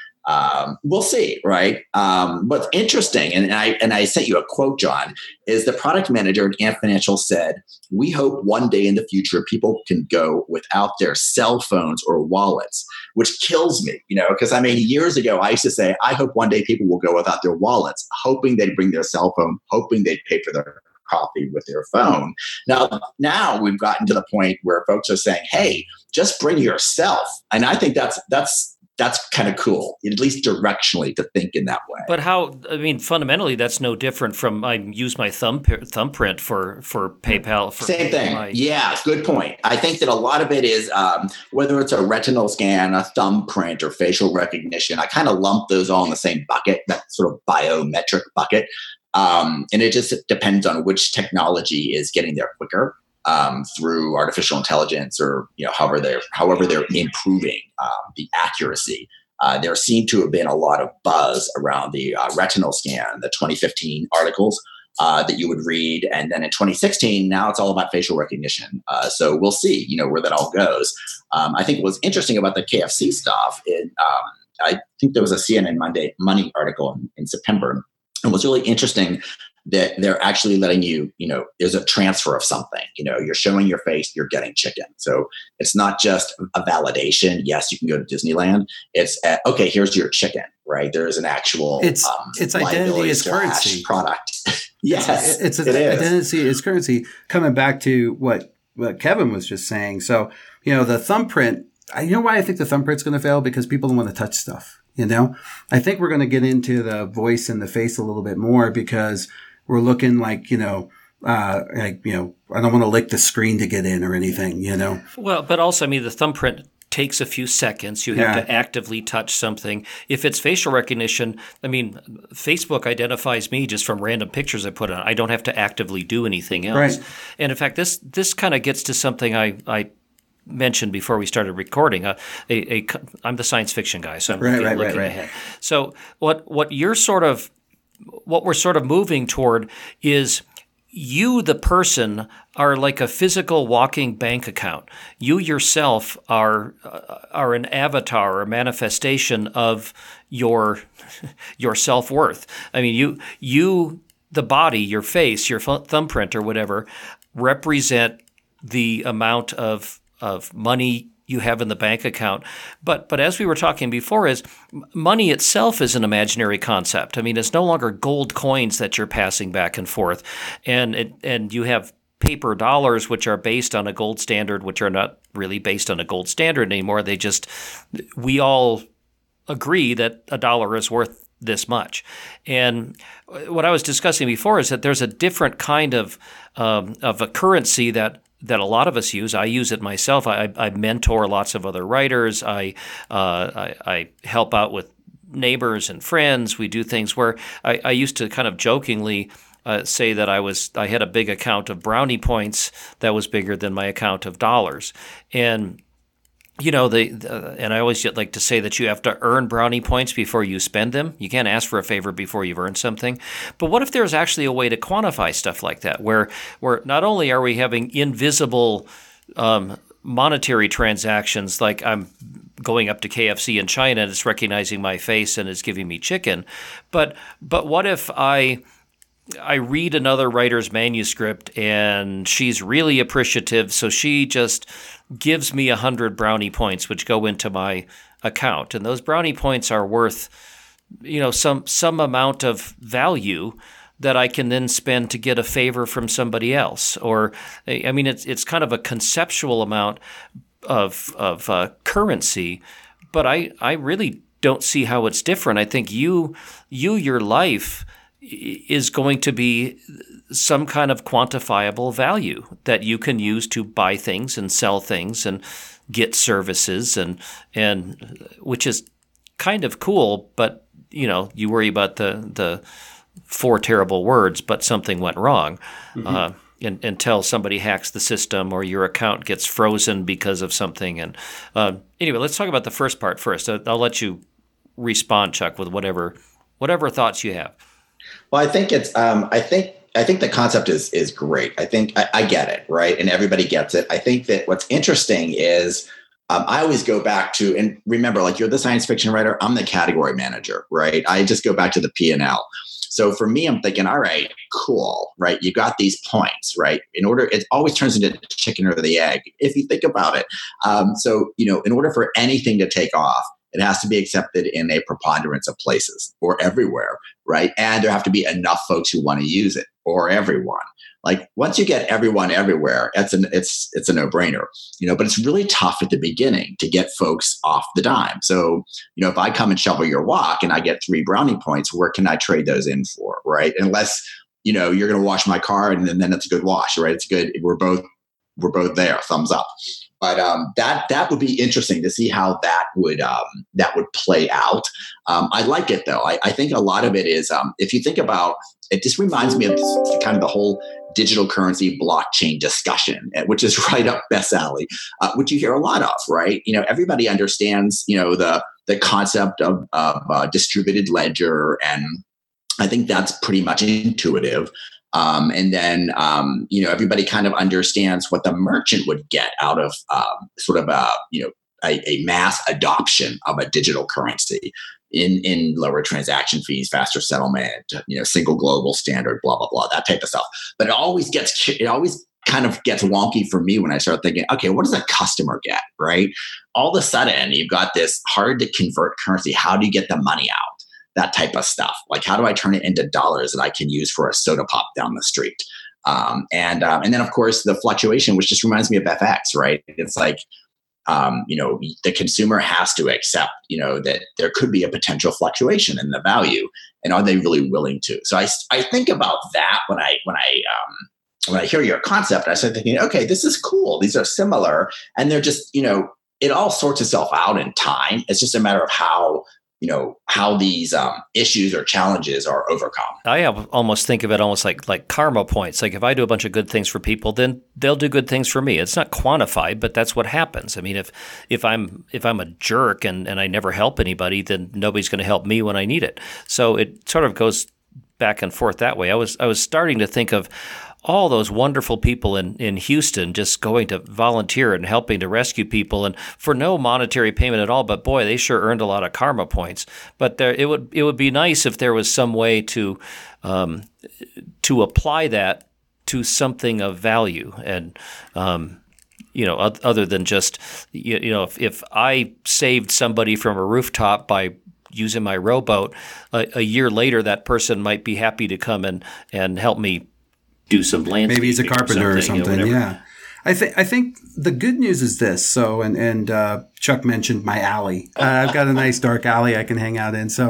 S3: Um, we'll see, right? Um, what's interesting, and I and I sent you a quote, John, is the product manager at Ant Financial said, "We hope one day in the future people can go without their cell phones or wallets," which kills me, you know, because I mean, years ago I used to say, "I hope one day people will go without their wallets," hoping they'd bring their cell phone, hoping they'd pay for their coffee with their phone. Now, now we've gotten to the point where folks are saying, "Hey, just bring yourself," and I think that's that's. That's kind of cool, at least directionally, to think in that way.
S6: But how? I mean, fundamentally, that's no different from I use my thumb thumbprint for for PayPal. For
S3: Same thing.
S6: my-
S3: Yeah, good point. I think that a lot of it is um, whether it's a retinal scan, a thumbprint, or facial recognition. I kind of lump those all in the same bucket, that sort of biometric bucket, um, and it just depends on which technology is getting there quicker. Um, through artificial intelligence, or you know, however they're however they're improving um, the accuracy. Uh, there seemed to have been a lot of buzz around the uh, retinal scan, the twenty fifteen articles uh, that you would read, and then in twenty sixteen, now it's all about facial recognition. Uh, so we'll see, you know, where that all goes. Um, I think what was interesting about the K F C stuff, it, um, I think there was a C N N Monday Money article in, in September, and what's really interesting that they're actually letting you, you know, there's a transfer of something, you know, you're showing your face, you're getting chicken. So it's not just a validation. Yes, you can go to Disneyland. It's uh, okay, here's your chicken, right? There's an actual
S5: It's
S3: um,
S5: it's identity
S3: liability
S5: is
S3: slash
S5: currency.
S3: product. Yes,
S5: it's a,
S3: it is.
S5: identity is currency. Coming back to what what Kevin was just saying. So you know the thumbprint. I you know why I think the thumbprint's going to fail, because people don't want to touch stuff. You know, I think we're going to get into the voice and the face a little bit more, because we're looking like, you know, uh, like, you know, I don't want to lick the screen to get in or anything, you know?
S6: Well, but also, I mean, the thumbprint takes a few seconds. You have
S5: Yeah.
S6: to actively touch something. If it's facial recognition, I mean, Facebook identifies me just from random pictures I put on. I don't have to actively do anything else.
S5: Right.
S6: And in fact, this this kind of gets to something I, I mentioned before we started recording. Uh, a, a, I'm the science fiction guy, so I'm
S5: Right,
S6: looking,
S5: right, right,
S6: looking
S5: right.
S6: ahead. So what what you're sort of what we're sort of moving toward is you, the person, are like a physical walking bank account. You yourself are uh, are an avatar or a manifestation of your your self-worth. I mean, you you the body, your face, your th- thumbprint or whatever represent the amount of of money you have in the bank account. But but as we were talking before, is money itself is an imaginary concept. I mean, it's no longer gold coins that you're passing back and forth. And it, and you have paper dollars, which are based on a gold standard, which are not really based on a gold standard anymore. They just, we all agree that a dollar is worth this much. And what I was discussing before is that there's a different kind of um, of a currency that that a lot of us use. I use it myself. I, I mentor lots of other writers. I, uh, I I help out with neighbors and friends. We do things where I, I used to kind of jokingly uh, say that I was I had a big account of brownie points that was bigger than my account of dollars. And you know, the, the and I always like to say that you have to earn brownie points before you spend them. You can't ask for a favor before you've earned something. But what if there's actually a way to quantify stuff like that, where where not only are we having invisible um, monetary transactions, like I'm going up to K F C in China and it's recognizing my face and it's giving me chicken, but but what if I I read another writer's manuscript and she's really appreciative, so she just gives me a hundred brownie points, which go into my account, and those brownie points are worth, you know, some some amount of value that I can then spend to get a favor from somebody else. Or, I mean, it's it's kind of a conceptual amount of of uh, currency, but I I really don't see how it's different. I think you you your life is going to be some kind of quantifiable value that you can use to buy things and sell things and get services, and and which is kind of cool. But you know, you worry about the the four terrible words, but something went wrong, mm-hmm. uh, and, until somebody hacks the system or your account gets frozen because of something. And uh, anyway, let's talk about the first part first. I'll, I'll let you respond, Chuck, with whatever whatever thoughts you have.
S3: Well, I think it's, um, I think, I think the concept is, is great. I think I, I get it. Right. And everybody gets it. I think that what's interesting is, um, I always go back to, and remember, like, you're the science fiction writer, I'm the category manager, right? I just go back to the P and L. So for me, I'm thinking, all right, cool, right? You got these points, right? In order, it always turns into the chicken or the egg, if you think about it. Um, so, you know, in order for anything to take off, it has to be accepted in a preponderance of places or everywhere, right? And there have to be enough folks who want to use it, or everyone. Like, once you get everyone everywhere, it's an it's it's a no-brainer, you know. But it's really tough at the beginning to get folks off the dime. So, you know, if I come and shovel your walk and I get three brownie points, where can I trade those in for, right? Unless, you know, you're going to wash my car and then, then it's a good wash, right? It's good. We're both we're both there. Thumbs up. But um, that that would be interesting to see how that would um, that would play out. Um, I like it though. I, I think a lot of it is, um, if you think about it, just reminds me of this, kind of the whole digital currency blockchain discussion, which is right up Beth's alley, uh, which you hear a lot of, right? You know, everybody understands, you know, the the concept of, of uh, distributed ledger, and I think that's pretty much intuitive. Um, and then, um, you know, everybody kind of understands what the merchant would get out of um, sort of a, you know, a, a mass adoption of a digital currency in, in lower transaction fees, faster settlement, you know, single global standard, blah, blah, blah, that type of stuff. But it always gets, it always kind of gets wonky for me when I start thinking, okay, what does a customer get, right? All of a sudden, you've got this hard to convert currency. How do you get the money out? That type of stuff. Like, how do I turn it into dollars that I can use for a soda pop down the street? Um, and um, and then, of course, the fluctuation, which just reminds me of F X, right? It's like, um, you know, the consumer has to accept, you know, that there could be a potential fluctuation in the value, and are they really willing to? So I, I think about that when I when I um, when I hear your concept. I start thinking, okay, this is cool. These are similar, and they're just, you know, it all sorts itself out in time. It's just a matter of how, you know, how these um, issues or challenges are overcome.
S6: I have almost think of it almost like like karma points. Like, if I do a bunch of good things for people, then they'll do good things for me. It's not quantified, but that's what happens. I mean, if if I'm if I'm a jerk and, and I never help anybody, then nobody's going to help me when I need it. So it sort of goes back and forth that way. I was I was starting to think of all those wonderful people in, in Houston just going to volunteer and helping to rescue people, and for no monetary payment at all. But boy, they sure earned a lot of karma points. But there, it would it would be nice if there was some way to um, to apply that to something of value, and um, you know, other than just, you, you know, if, if I saved somebody from a rooftop by using my rowboat, a, a year later that person might be happy to come and and help me do some landscaping.
S5: Maybe he's a carpenter or something. Or something. Yeah. I think I think the good news is this. So, and and uh, Chuck mentioned my alley. Uh, I've got a nice dark alley I can hang out in. So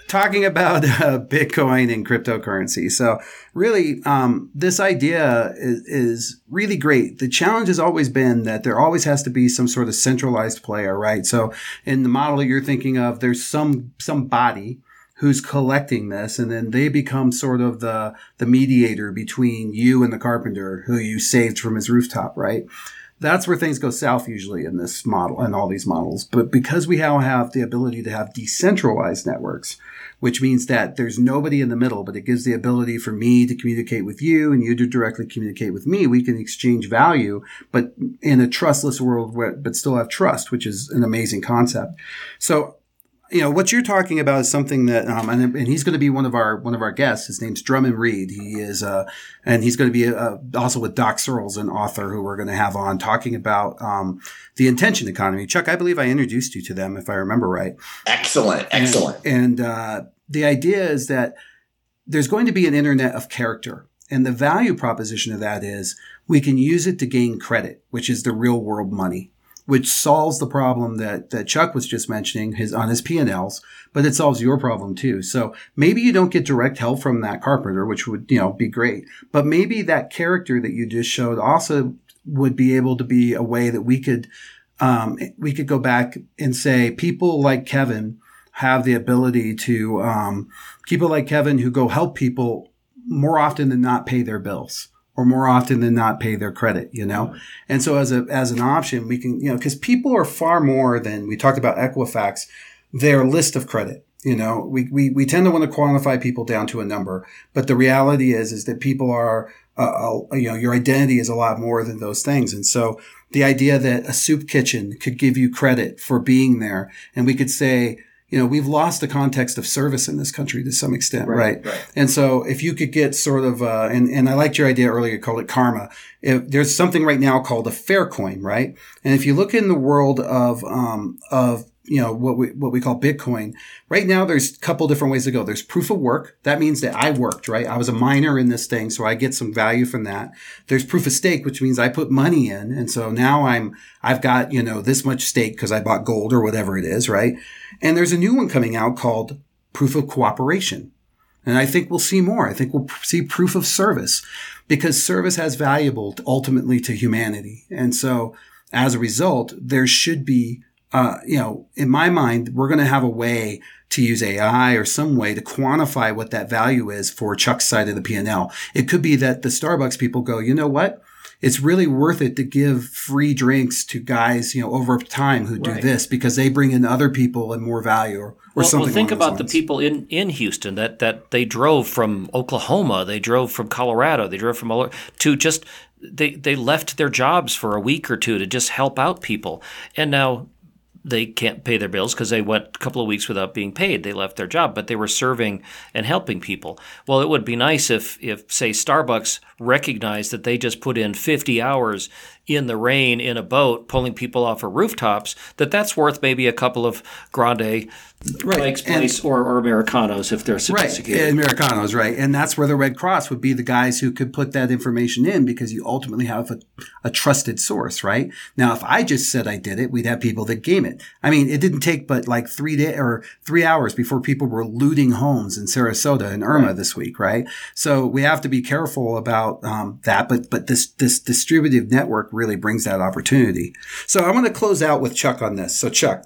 S5: talking about uh, Bitcoin and cryptocurrency. So really, um, this idea is, is really great. The challenge has always been that there always has to be some sort of centralized player, right? So in the model you're thinking of, there's some some body who's collecting this, and then they become sort of the the mediator between you and the carpenter who you saved from his rooftop, right? That's where things go south usually in this model and all these models. But because we now have the ability to have decentralized networks, which means that there's nobody in the middle, but it gives the ability for me to communicate with you and you to directly communicate with me. We can exchange value, but in a trustless world, where, but still have trust, which is an amazing concept. So, you know, what you're talking about is something that, um, and, and he's going to be one of our, one of our guests. His name's Drummond Reed. He is, uh, and he's going to be, uh, also with Doc Searls, an author who we're going to have on talking about, um, the intention economy. Chuck, I believe I introduced you to them, if I remember right.
S3: Excellent. Excellent.
S5: And, and uh, the idea is that there's going to be an internet of character. And the value proposition of that is we can use it to gain credit, which is the real world money, which solves the problem that, that Chuck was just mentioning his on his P and L's, but it solves your problem too. So maybe you don't get direct help from that carpenter, which would, you know, be great. But maybe that character that you just showed also would be able to be a way that we could, um, we could go back and say people like Kevin have the ability to, um, people like Kevin who go help people more often than not pay their bills. Or more often than not pay their credit, you know? And so as a, as an option, we can, you know, cause people are far more than we talked about Equifax, their list of credit. You know, we, we, we tend to want to quantify people down to a number, but the reality is, is that people are, uh, uh, you know, your identity is a lot more than those things. And so the idea that a soup kitchen could give you credit for being there, and we could say, you know, we've lost the context of service in this country to some extent, right?
S3: Right. right.
S5: And so if you could get sort of, uh, and, and I liked your idea earlier, you called it karma. If there's something right now called a fair coin, right? And if you look in the world of, um, of, you know, what we, what we call Bitcoin, right now there's a couple different ways to go. There's proof of work. That means that I worked, right? I was a miner in this thing, so I get some value from that. There's proof of stake, which means I put money in. And so now I'm, I've got, you know, this much stake because I bought gold or whatever it is, right? And there's a new one coming out called proof of cooperation. And I think we'll see more. I think we'll see proof of service because service has valuable to, ultimately to humanity. And so as a result, there should be, uh, you know, in my mind, we're going to have a way to use A I or some way to quantify what that value is for Chuck's side of the P and L. It could be that the Starbucks people go, you know what? It's really worth it to give free drinks to guys, you know, over time who do right. this because they bring in other people and more value or, or
S6: well,
S5: something.
S6: Well, think about
S5: lines.
S6: the people in, in Houston that, that they drove from Oklahoma, they drove from Colorado, they drove from all to just they they left their jobs for a week or two to just help out people, and now they can't pay their bills because they went a couple of weeks without being paid. They left their job, but they were serving and helping people. Well, it would be nice if, if say, Starbucks recognized that they just put in fifty hours in the rain in a boat pulling people off of rooftops, that that's worth maybe a couple of Grande
S5: right.
S6: Mike's Place or, or Americanos if they're sophisticated.
S5: Right, Americanos, right. And that's where the Red Cross would be the guys who could put that information in because you ultimately have a, a trusted source, right? Now, if I just said I did it, we'd have people that game it. I mean, it didn't take but like three days or three hours before people were looting homes in Sarasota and Irma right. this week, right? So we have to be careful about um, that. But but this this distributive network really brings that opportunity. So I want to close out with Chuck on this. So Chuck,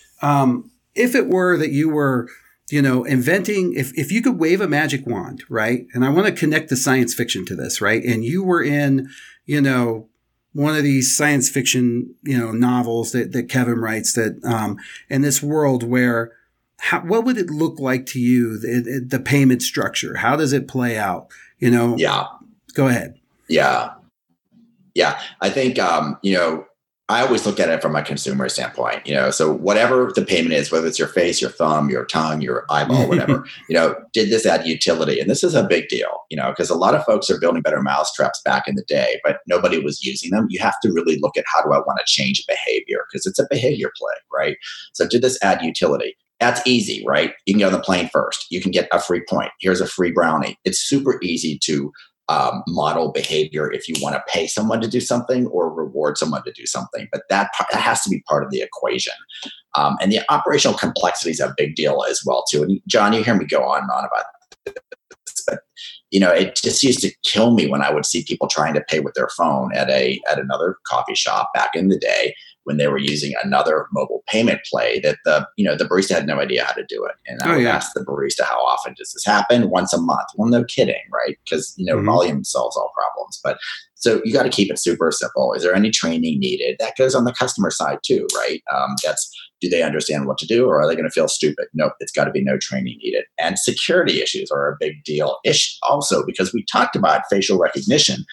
S5: um, if it were that you were, you know, inventing, if, if you could wave a magic wand, right? And I want to connect the science fiction to this, right? And you were in, you know, one of these science fiction, you know, novels that, that Kevin writes that, um, in this world where, how, what would it look like to you, the, the payment structure? How does it play out? You know?
S3: Yeah.
S5: Go ahead.
S3: Yeah. Yeah. I think, um, you know, I always look at it from a consumer standpoint, you know, so whatever the payment is, whether it's your face, your thumb, your tongue, your eyeball, whatever, you know, did this add utility? And this is a big deal, you know, because a lot of folks are building better mousetraps back in the day, but nobody was using them. You have to really look at how do I want to change behavior because it's a behavior play, right? So did this add utility? That's easy, right? You can get on the plane first. You can get a free point. Here's a free brownie. It's super easy to um, model behavior if you want to pay someone to do something or reward someone to do something. But that, that has to be part of the equation. Um, and the operational complexity is a big deal as well, too. And John, you hear me go on and on about this, but you know, it just used to kill me when I would see people trying to pay with their phone at a at another coffee shop back in the day when they were using another mobile payment play that the, you know, the barista had no idea how to do it. And I
S5: oh,
S3: would
S5: yeah.
S3: ask the barista, how often does this happen? Once a month. Well, no kidding, right? Because, you know, mm-hmm. volume solves all problems. But so you got to keep it super simple. Is there any training needed? That goes on the customer side too, right? Um, that's, do they understand what to do, or are they going to feel stupid? Nope, it's got to be no training needed. And security issues are a big deal ish also, because we talked about facial recognition.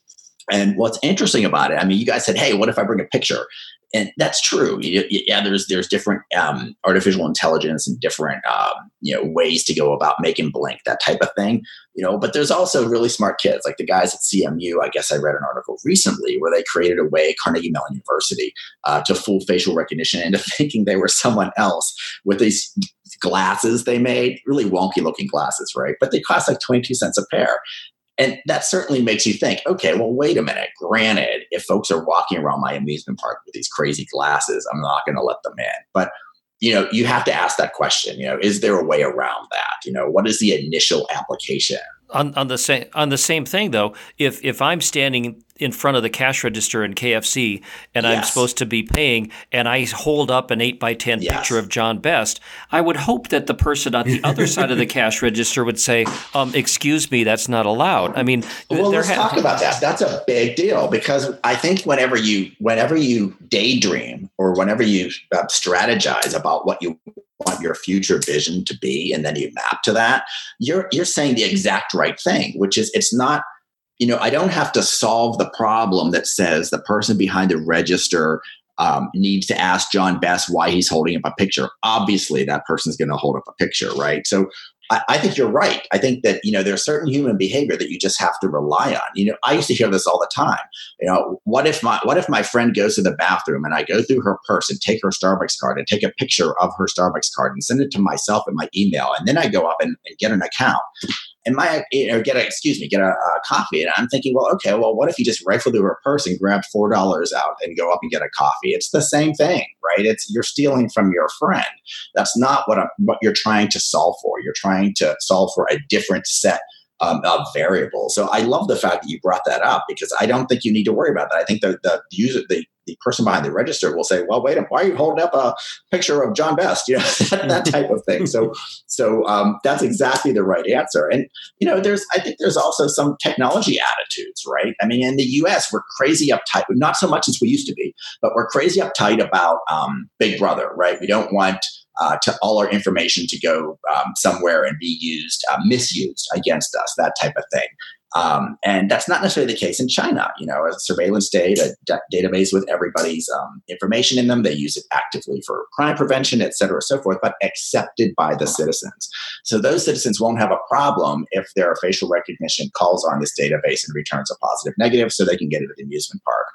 S3: And what's interesting about it, I mean, you guys said, hey, what if I bring a picture? And that's true. Yeah, there's there's different um, artificial intelligence and different um, you know ways to go about making blink, that type of thing. You know, but there's also really smart kids like the guys at C M U. I guess I read an article recently where they created a way, Carnegie Mellon University, uh, to fool facial recognition into thinking they were someone else with these glasses they made, really wonky looking glasses, right? But they cost like twenty-two cents a pair. And that certainly makes you think, okay, well, wait a minute. Granted, if folks are walking around my amusement park with these crazy glasses, I'm not going to let them in. But, you know, you have to ask that question, you know, is there a way around that? You know, what is the initial application?
S6: On, on the same on the same thing, though, if if I'm standing in front of the cash register in K F C and yes. I'm supposed to be paying and I hold up an eight by ten yes. picture of John Best, I would hope that the person on the other side of the cash register would say, um, excuse me, that's not allowed. I mean,
S3: well, let's ha- talk about that. That's a big deal, because I think whenever you whenever you daydream or whenever you uh, strategize about what you want your future vision to be, and then you map to that, you're you're saying the exact right thing, which is it's not, you know, I don't have to solve the problem that says the person behind the register um, needs to ask John Best why he's holding up a picture. Obviously, that person's going to hold up a picture, right? So I, I think you're right. I think that, you know, there's certain human behavior that you just have to rely on. You know, I used to hear this all the time. You know, what if my what if my friend goes to the bathroom and I go through her purse and take her Starbucks card and take a picture of her Starbucks card and send it to myself in my email, and then I go up and, and get an account. And my, you know, get a, excuse me, get a, a coffee. And I'm thinking, well, okay, well, what if you just rifle through her purse and grab four dollars out and go up and get a coffee? It's the same thing, right? It's, you're stealing from your friend. That's not what I'm, what you're trying to solve for. You're trying to solve for a different set um, of variables. So I love the fact that you brought that up, because I don't think you need to worry about that. I think the, the user, the, the person behind the register will say, well, wait a minute, why are you holding up a picture of John Best? You know, that, that type of thing. So, so um, that's exactly the right answer. And, you know, there's, I think there's also some technology attitudes, right? I mean, in the U S, we're crazy uptight, not so much as we used to be, but we're crazy uptight about um, Big Brother, right? We don't want uh, to all our information to go um, somewhere and be used, uh, misused against us, that type of thing. Um, and that's not necessarily the case in China. You know, a surveillance state, a d- database with everybody's um, information in them. They use it actively for crime prevention, et cetera, so forth, but accepted by the citizens. So those citizens won't have a problem if their facial recognition calls on this database and returns a positive negative, so they can get it at the amusement park.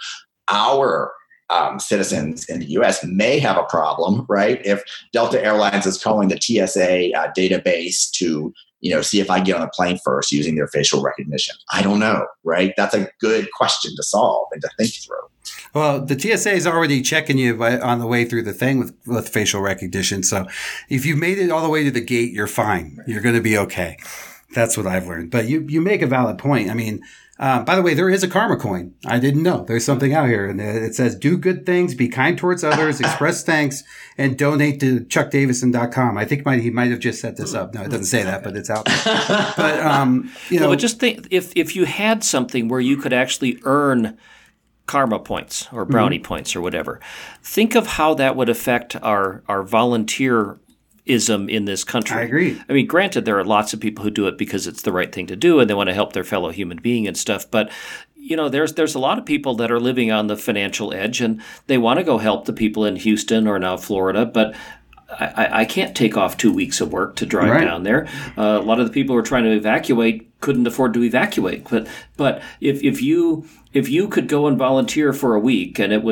S3: Our Um, citizens in the U S may have a problem, right? If Delta Airlines is calling the T S A uh, database to, you know, see if I get on the plane first using their facial recognition. I don't know, right? That's a good question to solve and to think through.
S5: Well, the T S A is already checking you by, on the way through the thing with, with facial recognition. So if you've made it all the way to the gate, you're fine. You're going to be okay. That's what I've learned. But you, you make a valid point. I mean, Uh, by the way, there is a karma coin. I didn't know. There's something out here. And it says, do good things, be kind towards others, express thanks, and donate to chuck davison dot com. I think might, he might have just set this up. No, it doesn't say that, but it's out there. But, um, you know.
S6: Well, but just think, if, if you had something where you could actually earn karma points or brownie mm-hmm. points or whatever, think of how that would affect our, our volunteer ism in this country.
S5: I agree.
S6: I mean, granted, there are lots of people who do it because it's the right thing to do and they want to help their fellow human being and stuff. But, you know, there's there's a lot of people that are living on the financial edge and they want to go help the people in Houston or now Florida. But I, I can't take off two weeks of work to drive right. down there. Uh, a lot of the people who are trying to evacuate couldn't afford to evacuate. But but if if you if you could go and volunteer for a week and it was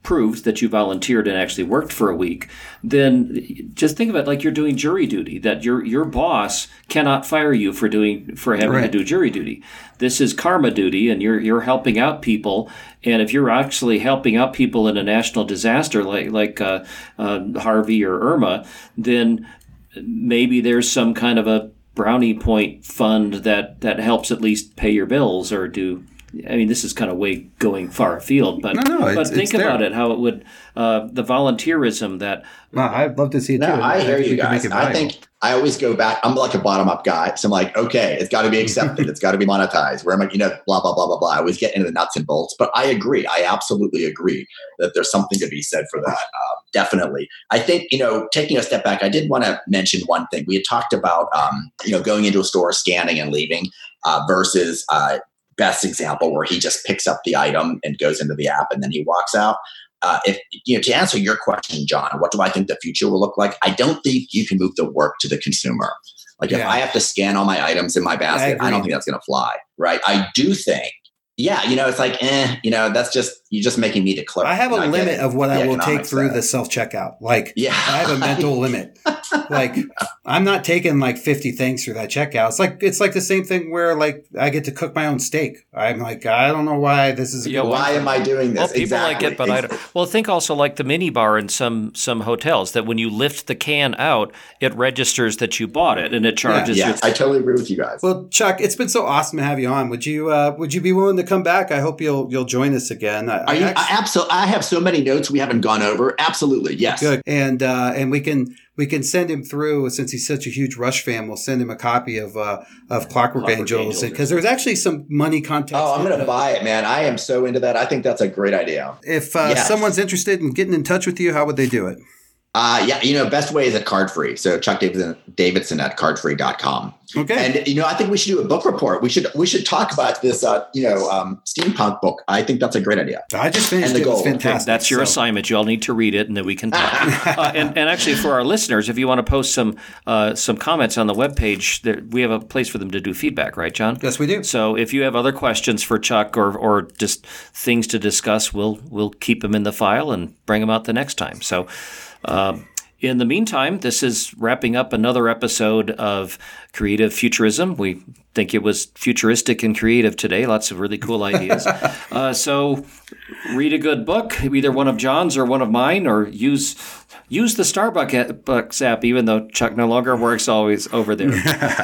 S6: proves that you volunteered and actually worked for a week, then just think of it like you're doing jury duty, that your your boss cannot fire you for doing for having
S5: Right.
S6: to do jury duty. This is karma duty, and you're you're helping out people. And if you're actually helping out people in a national disaster like like uh, uh, Harvey or Irma, then maybe there's some kind of a brownie point fund that, that helps at least pay your bills or do. I mean, this is kind of way going far afield, but
S5: No, no,
S6: but
S5: it's-
S6: think
S5: it's
S6: about
S5: there.
S6: it, how it would uh, the volunteerism that.
S5: Well, I'd love to see it
S3: No,
S5: too.
S3: I hear
S5: think
S3: you
S5: we could
S3: guys.
S5: make it
S3: I
S5: viable.
S3: think I always go back. I'm like a bottom up guy. So I'm like, okay, it's got to be accepted. It's got to be monetized. Where am I, you know, blah, blah, blah, blah, blah. I always get into the nuts and bolts, but I agree. I absolutely agree that there's something to be said for that. Uh, definitely. I think, you know, taking a step back, I did want to mention one thing. We had talked about, um, you know, going into a store, scanning and leaving uh, versus uh, best example where he just picks up the item and goes into the app and then he walks out. Uh, if you know, to answer your question, John, what do I think the future will look like? I don't think you can move the work to the consumer. Like if
S5: Yeah.
S3: I have to scan all my items in my basket, I,
S5: agree.
S3: don't think that's going to fly, right? I do think, yeah, you know, it's like, eh, you know, that's just you're just making me the clerk.
S5: I have a
S3: and get
S5: limit
S3: it,
S5: of what
S3: the
S5: I will take
S3: economics
S5: through
S3: there.
S5: the self checkout. Like,
S3: Yeah.
S5: I have a mental limit. Like, I'm not taking like fifty things through that checkout. It's like it's like the same thing where like I get to cook my own steak. I'm like, I don't know why this is. A
S6: Yeah,
S5: good
S3: Why
S5: one.
S3: am I doing this?
S6: Well, people
S3: exactly.
S6: like it, but I don't. Well, think also like the mini bar in some some hotels that when you lift the can out, it registers that you bought it and it charges
S3: Yeah,
S6: you.
S3: I totally agree with you guys.
S5: Well, Chuck, it's been so awesome to have you on. Would you uh, would you be willing to come back? I hope you'll you'll join us again. I,
S3: Are you,
S5: I
S3: I, absolutely. I have so many notes we haven't gone over. Absolutely, yes.
S5: Good. And uh, and we can we can send him through, since he's such a huge Rush fan. We'll send him a copy of uh, of Clockwork,
S6: Clockwork
S5: Angels
S6: Angels.
S5: because there's actually some money context.
S3: Oh, I'm
S5: in
S3: going to
S5: it.
S3: buy it, man. I am so into that. I think that's a great idea.
S5: If uh,
S3: Yes.
S5: someone's interested in getting in touch with you, how would they do it?
S3: Uh, yeah, you know, best way is at Cardfree. So Chuck Davidson, Davidson at cardfree dot com.
S5: Okay.
S3: And you know, I think we should do a book report. We should we should talk about this. Uh, you know, um, steampunk book. I think that's a great idea.
S5: I just finished
S3: And the
S5: it. It was
S3: goal.
S5: fantastic.
S6: That's your
S5: So-
S6: assignment. You all need to read it, and then we can talk. uh, and, and actually, for our listeners, if you want to post some uh, some comments on the webpage, there, we have a place for them to do feedback, right, John?
S5: Yes, we do.
S6: So if you have other questions for Chuck or or just things to discuss, we'll we'll keep them in the file and bring them out the next time. So. Um, In the meantime, this is wrapping up another episode of Creative Futurism. We think it was futuristic and creative today. Lots of really cool ideas. uh, so read a good book, either one of John's or one of mine, or use use the Starbucks app, even though Chuck no longer works always over there.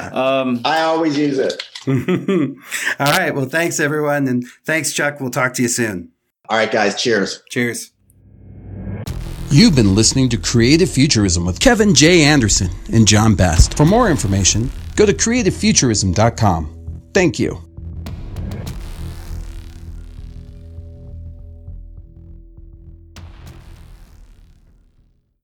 S6: Um,
S3: I always use it.
S5: All right. Well, thanks, everyone. And thanks, Chuck. We'll talk to you soon.
S3: All right, guys. Cheers.
S5: Cheers. You've been listening to Creative Futurism with Kevin J. Anderson and John Best. For more information, go to creative futurism dot com. Thank you.